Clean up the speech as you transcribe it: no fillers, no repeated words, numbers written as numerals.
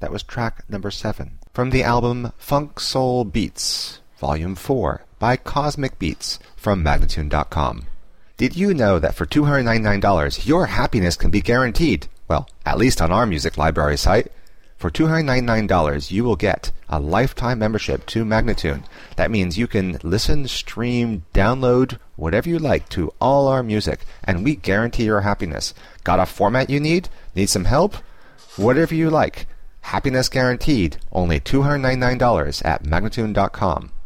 That was track number 7 from the album Funk Soul Beats, Volume 4 by Cosmic Beats from Magnatune.com. Did you know that for $299 your happiness can be guaranteed? Well, at least on our music library site. For $299 you will get a lifetime membership to Magnatune. That means you can listen, stream, download, whatever you like to all our music, and we guarantee your happiness. Got a format you need? Need some help? Whatever you like. Happiness guaranteed. Only $299 at Magnatune.com.